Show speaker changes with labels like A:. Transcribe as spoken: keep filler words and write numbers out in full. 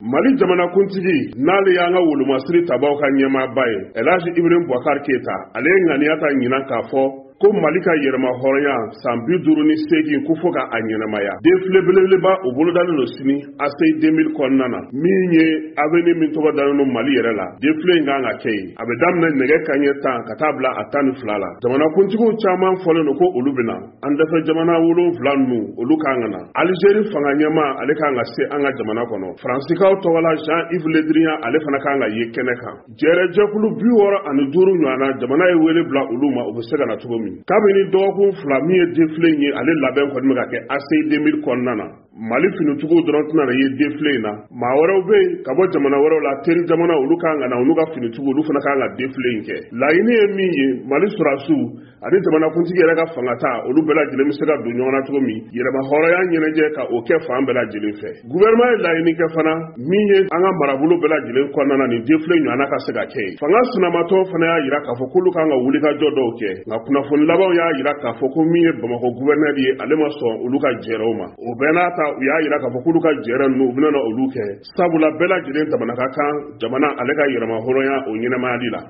A: Mali jamana kuntigi n'ale y'an ka wolomasiri tabaw ka ɲɛmaaba ye Elhaji Ibrahim Boubacar Keita ale ye ŋaniyata ɲinan k'a fɔ ko Mali ka yɛrɛma hɔrɔnya san bi duuru ni seegin ko fo ka a ɲɛnamaya. Défilé belebeleba o bolodalen do sini A C I deux mille kɔnɔna na min ye avenue min tɔgɔ dalen do Mali yɛrɛ la. Défilé in kan ka kɛ yen. A bɛ daminɛ nɛgɛ kanɲɛ tan ka taa bila a tan ni fila la. Jamana kuntigiw caman fɔlen do ko olu bɛna. An dafɛ jamana wolonwula ninnu olu kan ka na. Algérie fanga ɲɛma ale kan ka se an ka jamana kɔnɔ. Faransikaw tɔgɔla Jean-Yves Le Drian ale fana kan ka ye kɛnɛ kan. Jɛrɛjɛkulu bi wɔɔrɔ ani duuru ɲɔgɔnna jamana ye wele bila olu ma u bɛ se ka na cogo min. Kabini dɔgɔkun fila min ye défilé in ye ale labɛn kɔni bɛ ka kɛ A C I deux mille kɔnɔna na. Mali finitigiw dɔrɔn tɛna na ye défilé in na. Maa wɛrɛw bɛ yen ka bɔ jamana wɛrɛw la teri jamana olu kan ka na olu ka finitigiw olu fana kan ka défilé in kɛ. Laɲini ye min ye Mali sɔrɔdasiw ani jamanakuntigi yɛrɛ ka fanga ta olu bɛɛ lajɛlen bɛ se ka don ɲɔgɔn na cogo min yɛrɛma hɔrɔnya ɲɛnajɛ ka o kɛ fan bɛɛ lajɛlen fɛ. Gouvernement ye laɲini kɛ fana min ye an ka marabolo bɛɛ lajɛlen kɔnɔna na nin défilé ɲɔgɔnna ka se ka kɛ. Fanga sinamatɔ fana y'a jira k'a fɔ k'olu kan ka wulikajɔ dɔw kɛ nka kunnafoni labanw y'a jira k'a fɔ ko min ye Bamakɔ gouverneur ye ale ma sɔn olu ka jɛrɛ o ma. O bɛɛ n'a ta u y'a jira k'a fɔ k'olu ka jɛrɛ ninnu u bɛna olu kɛ sabula bɛɛ lajɛlen jamana ka kan jamana ale ka yɛrɛma hɔrɔnya o ɲɛnɛmayali la.